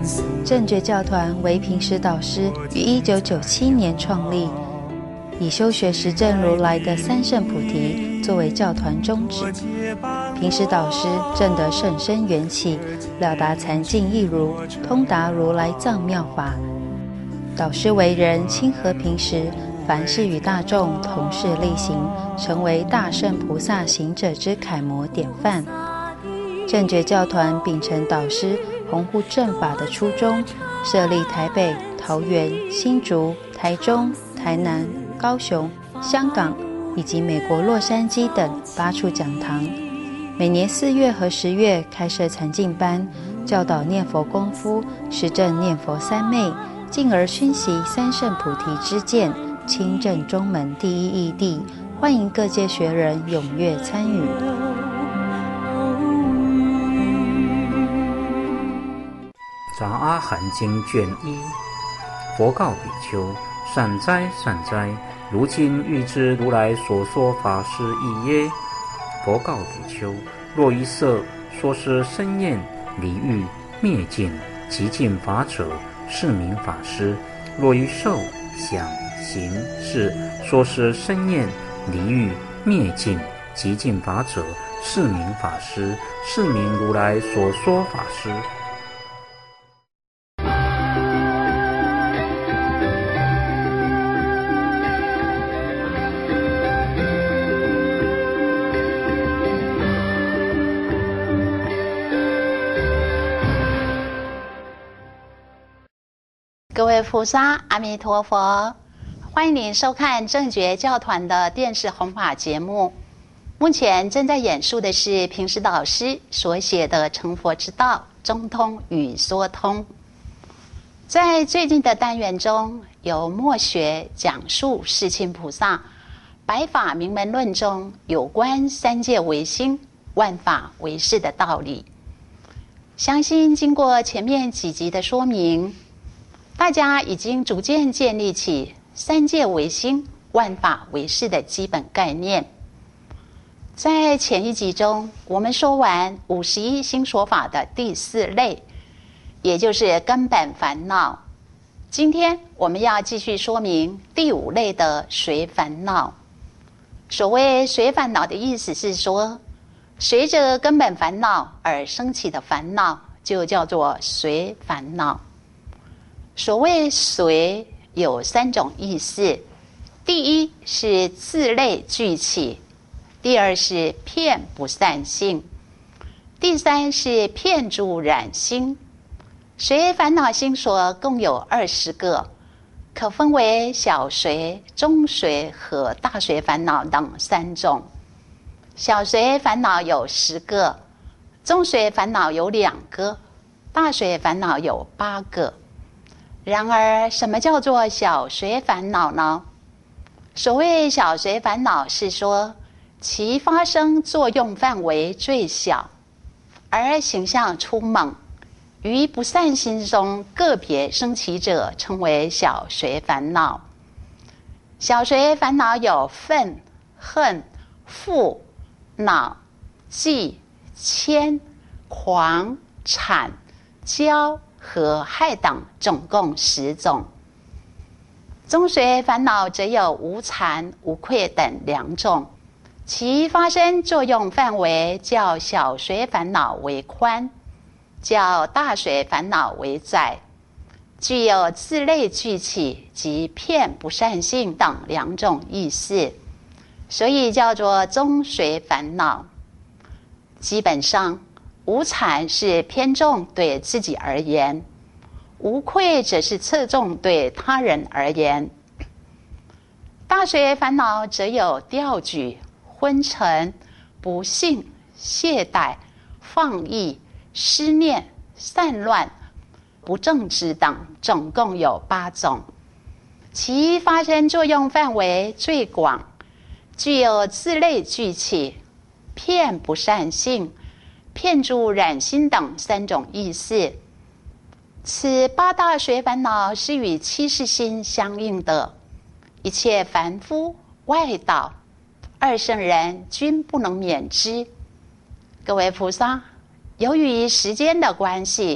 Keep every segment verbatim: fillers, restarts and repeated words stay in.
正觉教团为平时导师于一九九七年创立，以修学实证如来的三圣菩提作为教团宗旨。平时导师证得甚深缘起，了达禅境义如，通达如来藏妙法。导师为人亲和平时，凡事与大众同事力行，成为大圣菩萨行者之楷模典范。正觉教团秉承导师弘护正法的初衷，设立台北、桃园、新竹、台中、台南、高雄、香港以及美国洛杉矶等八处讲堂，每年四月和十月开设禅境班，教导念佛功夫，实证念佛三昧，进而熏习三圣菩提之见，亲证中门第一义谛，欢迎各界学人踊跃参与。 杂阿含经卷一，佛告比丘：善哉善哉，如今欲知如来所说法是义耶？佛告比丘：若于色说是生厌离欲灭尽极尽法者，是名法师；若于受想行识说是生厌离欲灭尽极尽法者，是名法师，是名如来所说法师。 各位菩萨，阿弥陀佛！欢迎您收看正觉教团的电视弘法节目。目前正在演述的是平时导师所写的《成佛之道：中通与缩通》。在最近的单元中，由默学讲述世亲菩萨《百法明门论》中有关三界唯心、万法唯识的道理。相信经过前面几集的说明，大家已经逐渐建立起三界唯心、万法唯识的基本概念。在前一集中，我们说完五十一心所法的第四类，也就是根本烦恼。今天我们要继续说明第五类的随烦恼。所谓随烦恼的意思是说，随着根本烦恼而生起的烦恼，就叫做随烦恼。所谓随有三种意思，第一是自类聚起，第二是遍不散性，第三是遍诸染心。随烦恼心所共有二十个，可分为小随、中随和大随烦恼等三种。小随烦恼有十个，中随烦恼有两个，大随烦恼有八个。然而，什么叫做小随烦恼呢？所谓小随烦恼是说，其发生作用范围最小，而形象粗猛，于不善心中个别生起者，称为小随烦恼。小随烦恼有愤、恨、覆、恼、忌、谦、狂、谄、骄和害等，总共十种。中随烦恼则有无惭、无愧等两种，其发生作用范围较小随烦恼为宽，较大随烦恼为窄，具有自类聚起及遍不善性等两种意思，所以叫做中随烦恼。基本上，无惭是偏重对自己而言，无愧则是侧重对他人而言。大随烦恼则有掉举、昏沉、不信、懈怠、放逸、思念、散乱、不正直等，总共有八种。其发生作用范围最广，具有自类聚起、遍不善性、遍诸染心等三种意思。此八大随烦恼是与七识心相应的，一切凡夫、外道、二圣人均不能免之。各位菩萨，由于时间的关系，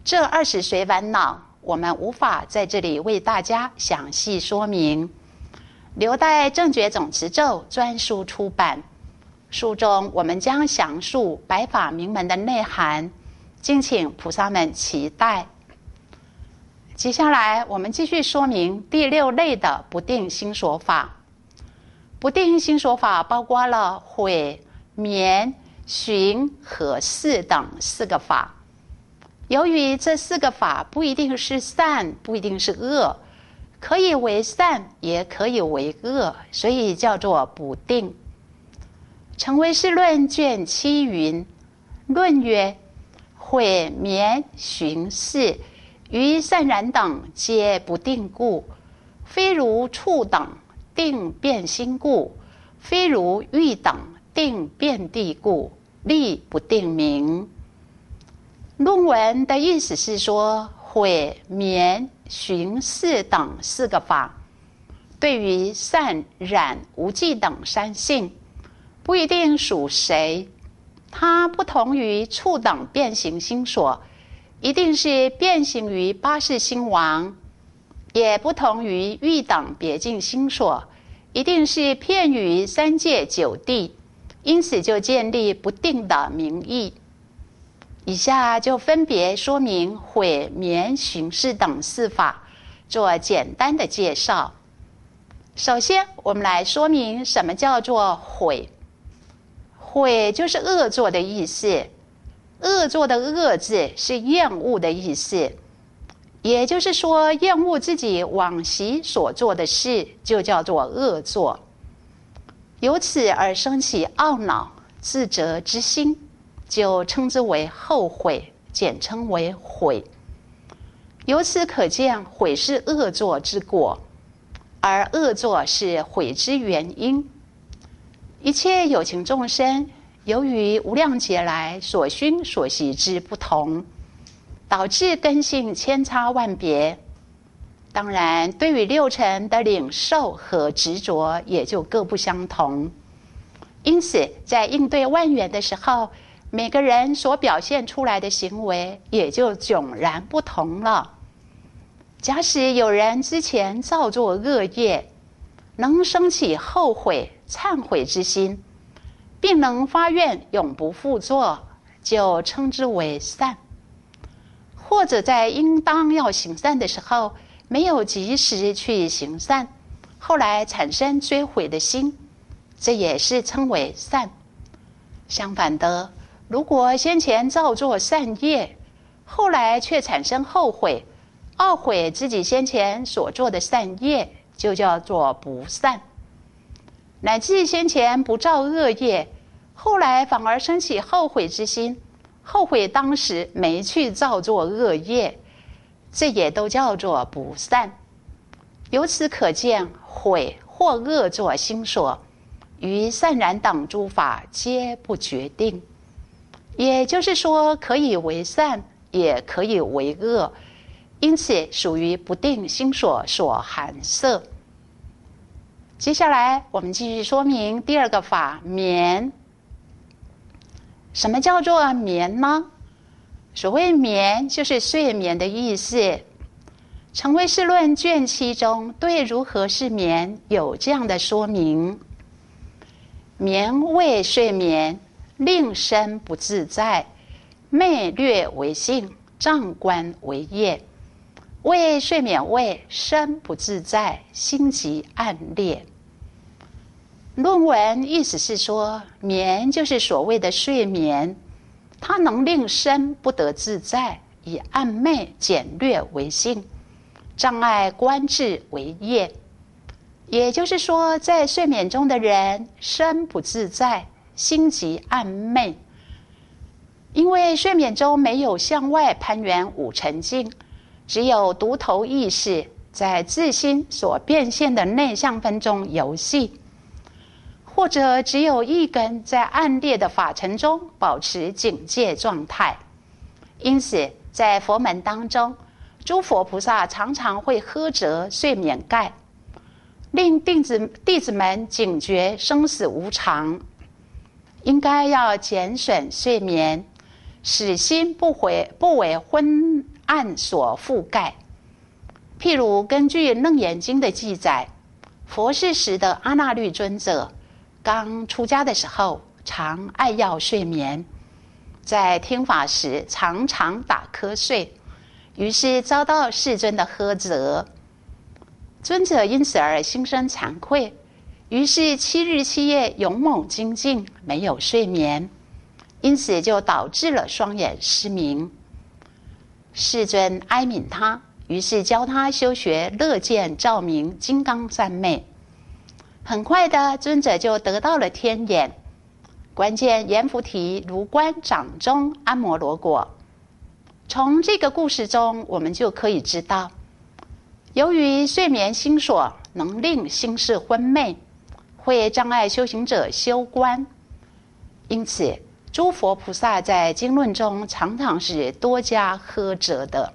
这二十随烦恼，我们无法在这里为大家详细说明，留待正觉总持咒专书出版。书中我们将详述白法明门的内涵，敬请菩萨们期待。接下来我们继续说明第六类的不定心所法。不定心所法包括了毁、眠、寻和事等四个法。由于这四个法不一定是善，不一定是恶，可以为善也可以为恶，所以叫做不定。成唯识论卷七云：论曰，毁、眠、寻、事于善然等皆不定故，非如处等定变心故，非如欲等定变地故，立不定名。论文的意思是说，毁、眠、寻、事等四个法，对于善、染、无记等三性，不一定属谁，它不同于处等变形心所，一定是变形于八识心王，也不同于欲等别境心所，一定是遍于三界九地，因此就建立不定的名义。以下就分别说明毁、眠、寻、事等四法，做简单的介绍。首先，我们来说明什么叫做毁。毁就是恶作的意思，恶作的恶字是厌恶的意思，也就是说，厌恶自己往昔所做的事，就叫做恶作。由此而生起懊恼、自责之心，就称之为后悔，简称为悔。由此可见，悔是恶作之果，而恶作是悔之原因。一切有情众生，由于无量劫来所熏所习之不同，导致根性千差万别。当然，对于六尘的领受和执着也就各不相同。因此，在应对万缘的时候，每个人所表现出来的行为也就迥然不同了。假使有人之前造作恶业，能生起后悔、忏悔之心，并能发愿永不复作，就称之为善。或者在应当要行善的时候，没有及时去行善，后来产生追悔的心，这也是称为善。相反的，如果先前造作善业，后来却产生后悔、懊悔自己先前所做的善业，就叫做不善。乃至先前不造恶业，后来反而生起后悔之心，后悔当时没去造作恶业，这也都叫做不善。由此可见，悔或恶作心所，于善染等诸法皆不决定。也就是说，可以为善，也可以为恶，因此属于不定心所所含摄。接下来我们继续说明第二个法，眠。什么叫做眠呢？所谓眠，就是睡眠的意思。成唯识论卷七中对如何是眠有这样的说明：眠谓睡眠，令身不自在，昧略为性，障观为业。为睡眠谓身不自在，心极暗烈。论文意思是说，眠就是所谓的睡眠，它能令身不得自在，以暗昧简略为性，障碍观智为业。也就是说，在睡眠中的人身不自在，心极暗昧。因为睡眠中没有向外攀缘五尘境，只有独头意识在自心所变现的内相分中游戏，或者只有一根在暗烈的法尘中保持警戒状态。因此在佛门当中，诸佛菩萨常常会呵责睡眠盖，令弟子弟子们警觉生死无常，应该要减损睡眠，使心不回不为昏暗所覆盖。譬如根据《楞严经》的记载，佛世时的阿那律尊者刚出家的时候，常爱要睡眠，在听法时常常打瞌睡，于是遭到世尊的呵责。尊者因此而心生惭愧，于是七日七夜勇猛精进，没有睡眠，因此就导致了双眼失明。世尊哀悯他，于是教他修学乐见照明金刚三昧。很快的，尊者就得到了天眼，观见阎浮提如观掌中阿摩罗果。从这个故事中，我们就可以知道，由于睡眠心所能令心事昏昧，会障碍修行者修观，因此诸佛菩萨在经论中常常是多加呵责的。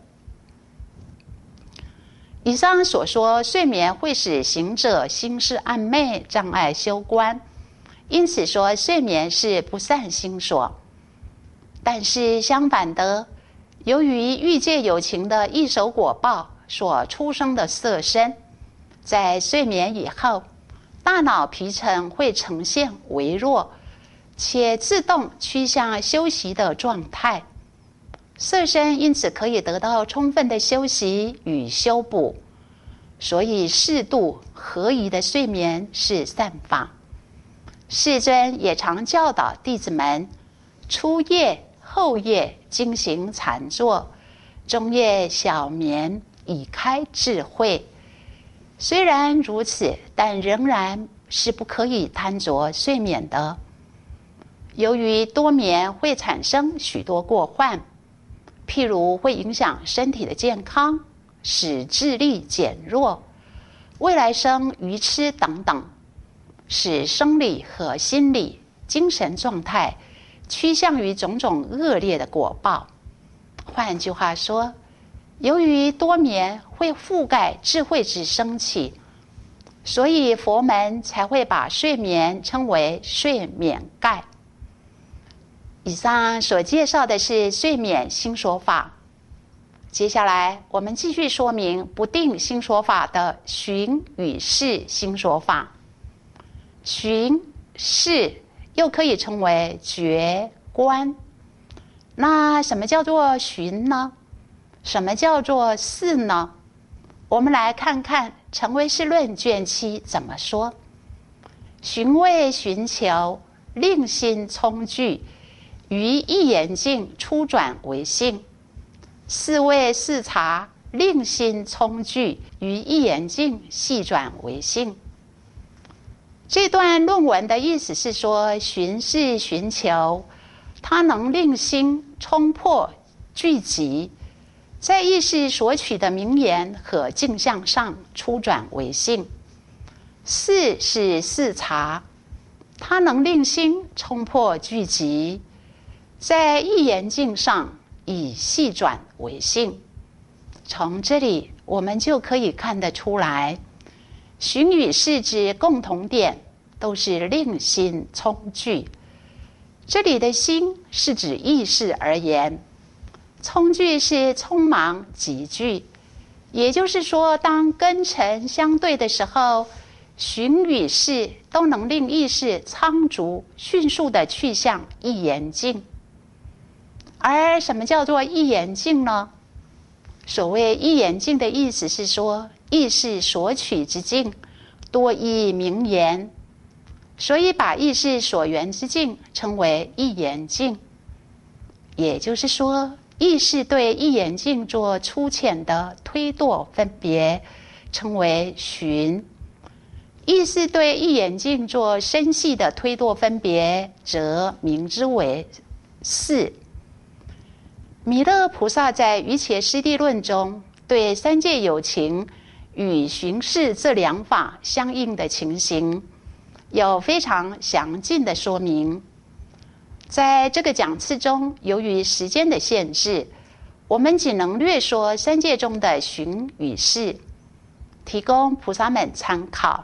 以上所说，睡眠会使行者心事暗昧，障碍修观，因此说睡眠是不善心所。但是相反的，由于欲界有情的异熟果报所出生的色身，在睡眠以后，大脑皮层会呈现微弱且自动趋向休息的状态，色身因此可以得到充分的休息与修补，所以适度合宜的睡眠是善法。世尊也常教导弟子们，初夜后夜精行禅坐，中夜小眠，以开智慧。虽然如此，但仍然是不可以贪着睡眠的。由于多眠会产生许多过患，譬如会影响身体的健康，使智力减弱，未来生愚痴等等，使生理和心理精神状态趋向于种种恶劣的果报。换句话说，由于多眠会覆盖智慧之升起，所以佛门才会把睡眠称为睡眠盖。以上所介绍的是睡眠心所法。接下来我们继续说明不定心所法的寻与视心所法。寻视又可以称为觉观。那什么叫做寻呢？什么叫做视呢？我们来看看《成唯识论》卷七怎么说。寻谓寻求，令心聪具，于一言境初转为性。是谓视察，令心聪具，于一言境细转为性。这段论文的意思是说，寻是寻求，它能令心冲破聚集，在意识所取的名言和镜像上初转为性。视是视察，它能令心冲破聚集，在一言境上以细转为性。从这里我们就可以看得出来，寻与视之共同点都是令心聪具。这里的心是指意识而言，聪具是匆忙急剧，也就是说，当根尘相对的时候，寻与视都能令意识苍逐迅速的去向一言境。而什么叫做一言境呢？所谓一言境的意思是说，意识所取之境多依名言，所以把意识所缘之境称为一言境。也就是说，意识对一言境做粗浅的推度分别，称为寻；意识对一言境做深细的推度分别，则名之为视。弥勒菩萨在《瑜伽师地论》中，对三界有情与寻视这两法相应的情形，有非常详尽的说明。在这个讲次中，由于时间的限制，我们只能略说三界中的寻与视，提供菩萨们参考。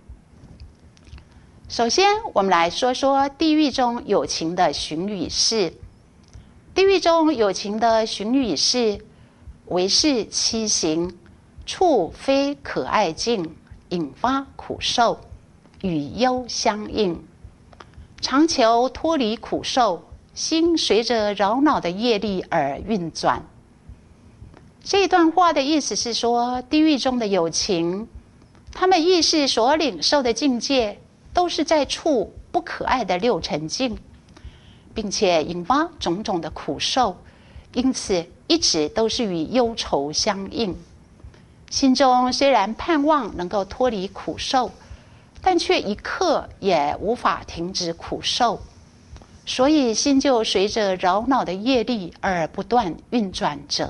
首先，我们来说说地狱中有情的寻与视。地狱中有情的寻与视， 为是七行，处非可爱境，引发苦受，与忧相应。常求脱离苦受，心随着扰恼的业力而运转。这段话的意思是说，地狱中的有情，他们意识所领受的境界都是在处不可爱的六尘境，并且引发种种的苦受，因此一直都是与忧愁相应。心中虽然盼望能够脱离苦受，但却一刻也无法停止苦受，所以心就随着扰恼的业力而不断运转着。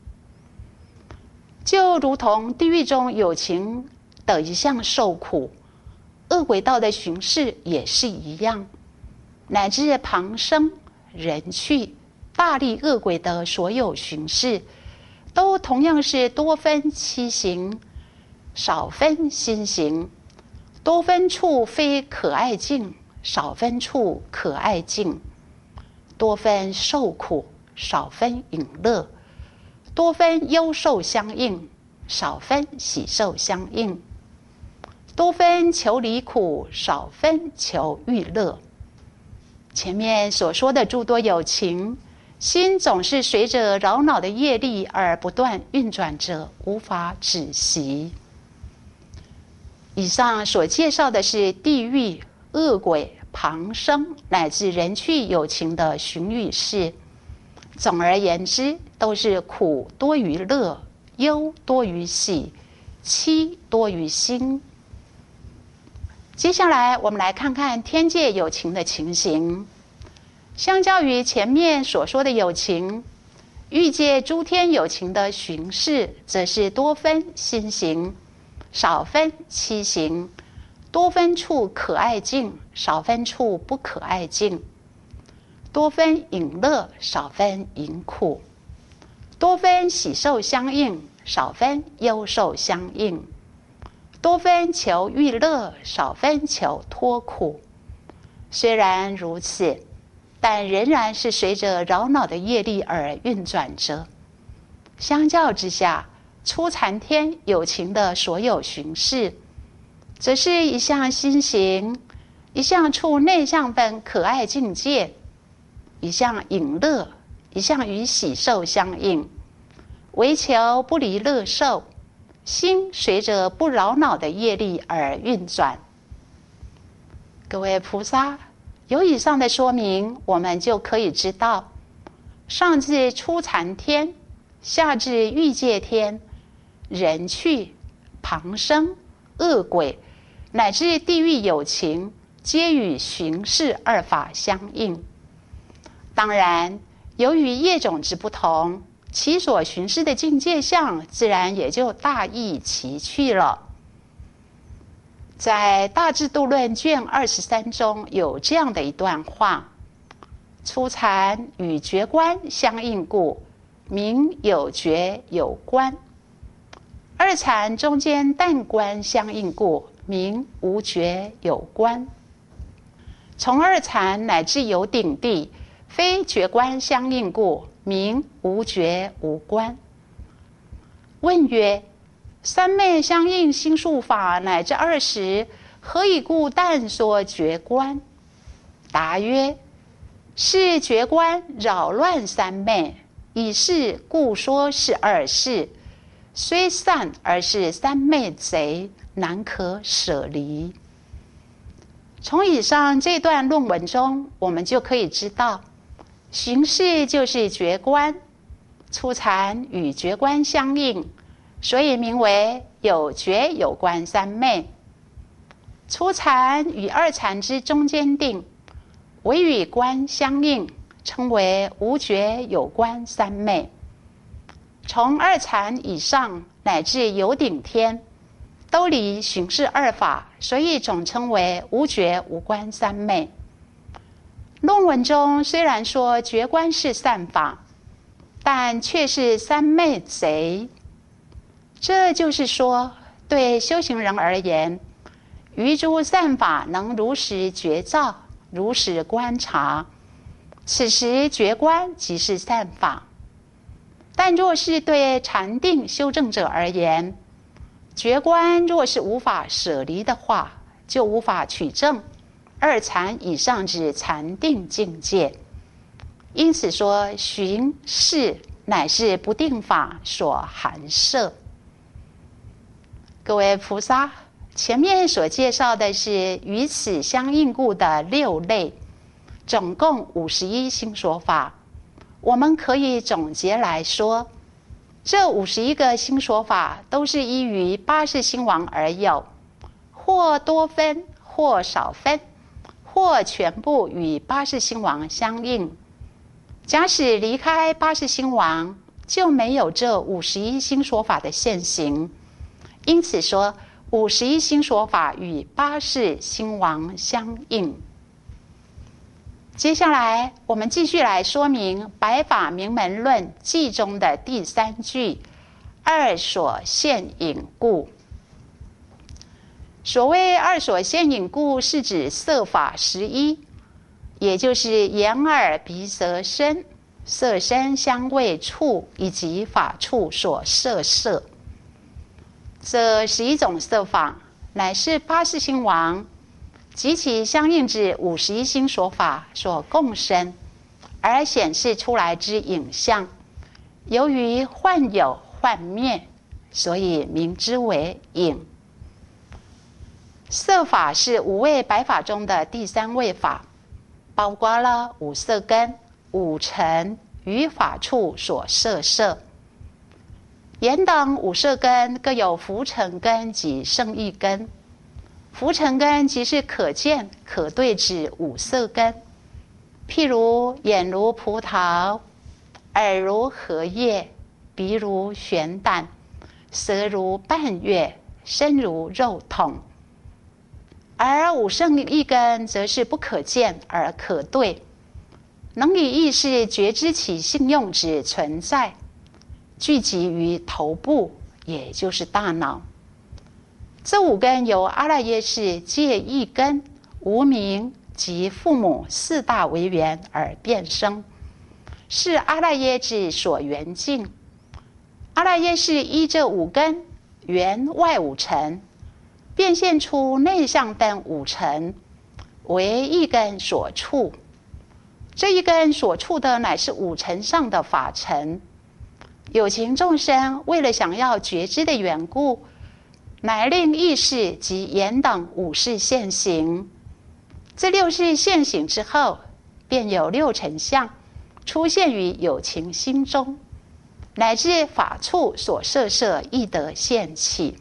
就如同地狱中有情的一项受苦，恶鬼道的巡视也是一样，乃至旁生、人趣、大力恶鬼的所有巡视，都同样是多分七行，少分心行。多分处非可爱境，少分处可爱境；多分受苦，少分引乐；多分忧受相应，少分喜受相应；多分求离苦，少分求欲乐。前面所说的诸多有情，心总是随着扰恼的业力而不断运转着，无法止息。以上所介绍的是地狱、恶鬼、旁生乃至人趣有情的巡语事。总而言之，都是苦多于乐，忧多于喜，戚多于心。接下来我们来看看天界有情的情形。相较于前面所说的有情，欲界诸天有情的巡视则是多分心行，少分七行；多分处可爱境，少分处不可爱境；多分引乐，少分引苦；多分喜受相应，少分忧受相应；多分求欲乐，少分求脱苦。虽然如此，但仍然是随着扰恼的业力而运转着。相较之下，初禅天有情的所有巡视，则是一项心行，一项处内向分可爱境界，一项引乐，一项与喜受相应，唯求不离乐受，心随着不扰恼的业力而运转。各位菩萨，有以上的说明，我们就可以知道，上至初禅天，下至欲界天，人趣、旁生、恶鬼，乃至地狱有情，皆与巡视二法相应。当然，由于业种之不同，其所巡视的境界相，自然也就大异其趣了。在《大智度论》卷二十三中有这样的一段话：初禅与觉观相应故，名有觉有观；二禅中间但观相应故，名无觉有观。从二禅乃至有顶地，非觉观相应故，名无觉无观。问曰：三昧相应心术法乃至二十，何以故但说觉观？答曰：是觉观扰乱三昧，以是故说是二事，虽善而是三昧贼，难可舍离。从以上这段论文中，我们就可以知道，巡视就是觉观，初禅与觉观相应，所以名为有觉有观三昧。初禅与二禅之中间定，唯与观相应，称为无觉有观三昧。从二禅以上乃至有顶天，都离巡视二法，所以总称为无觉无观三昧。论文中虽然说觉观是善法，但却是三昧贼。这就是说，对修行人而言，于诸善法能如实觉照，如实观察，此时觉观即是善法。 但若是对禅定修正者而言，觉观若是无法舍离的话，就无法取证二禅以上之禅定境界。因此说，寻视乃是不定法所含摄。各位菩萨，前面所介绍的是与此相应故的六类，总共五十一心说法。我们可以总结来说，这五十一个心说法都是依于八识心王而有，或多分，或少分，或全部与八识心王相应。假使离开八识心王，就没有这五十一心说法的现行。因此说，五十一心说法与八识心王相应。接下来我们继续来说明《百法明门论》记中的第三句，二所现引故。所谓二所现引故，是指色法十一，也就是眼耳鼻舌身、色身香味触以及法处所摄摄。这十一种色法，乃是八识心王及其相应之五十一心说法所共生而显示出来之影像。由于幻有幻灭，所以名之为影。色法是五位百法中的第三位法，包括了五色根、五尘与法处所摄摄。眼等五色根各有浮尘根及胜义根。浮尘根即是可见可对之五色根，譬如眼如葡萄，耳如荷叶，鼻如玄胆，舌如半月，身如肉筒。而五胜义根则是不可见而可对，能以意识觉知其性用之存在，聚集于头部，也就是大脑。这五根由阿赖耶识借一根、无明及父母四大为缘而变生，是阿赖耶识所缘境。阿赖耶识依这五根缘外五尘，变现出内向等五尘，为一根所触。这一根所触的乃是五尘上的法尘。有情众生为了想要觉知的缘故，乃令意识及眼等五识现行。这六识现行之后，便有六尘相出现于有情心中，乃至法处所摄摄亦得现起。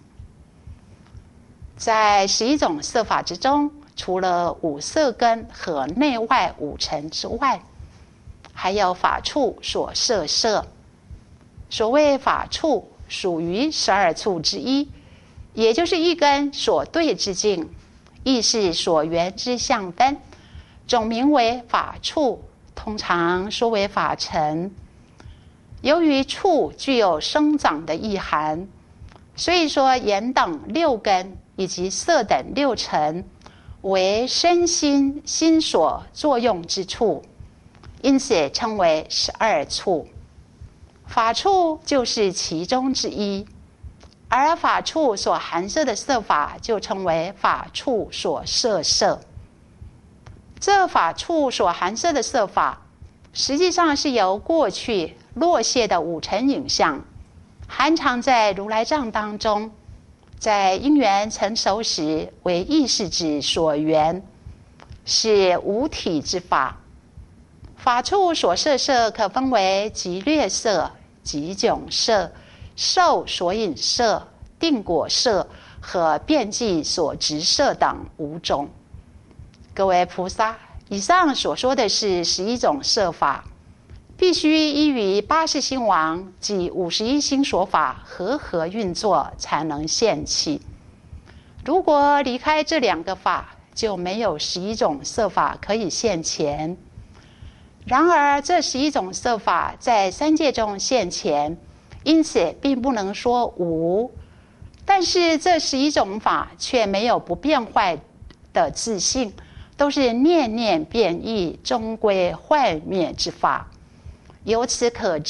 在十一种色法之中，除了五色根和内外五尘之外，还有法处所摄摄。所谓法处，属于十二处之一，也就是一根所对之境，亦是所缘之相分，总名为法处，通常说为法尘。由于处具有生长的意涵，所以说眼等六根以及色等六尘为身心心所作用之处，因此称为十二处。法处就是其中之一，而法处所含摄的色法就称为法处所摄摄。这法处所含摄的色法，实际上是由过去落谢的五尘影像含藏在如来藏当中，在因缘成熟时为意识之所缘，是无体之法。法处所摄摄可分为极略摄、极迥摄、受所引摄、定果摄和遍计所执摄等五种。各位菩萨，以上所说的是十一种摄法，必须依于八识心王及五十一心所法和合运作才能现起。如果离开这两个法，就没有十一种摄法可以现前。然而这十一种摄法在三界中现前，因此并不能说无，但是这十一种法却没有不变坏的自性，都是念念变异，终归坏灭之法。由此可知，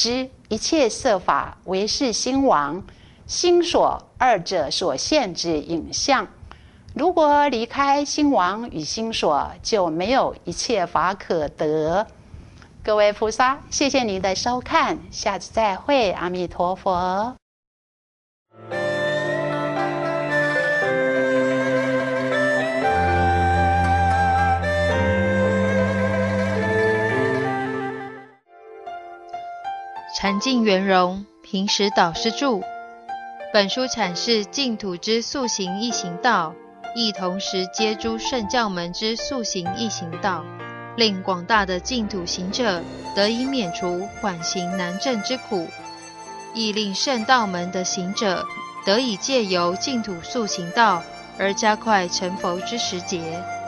一切色法唯是心王，心所二者所现之影像。如果离开心王与心所，就没有一切法可得。各位菩萨，谢谢您的收看，下次再会，阿弥陀佛。 禅净圆融，平时导师著。本书阐释净土之速行易行道，亦同时接诸圣教门之速行易行道，令广大的净土行者得以免除缓行难证之苦，亦令圣道门的行者得以借由净土速行道而加快成佛之时节。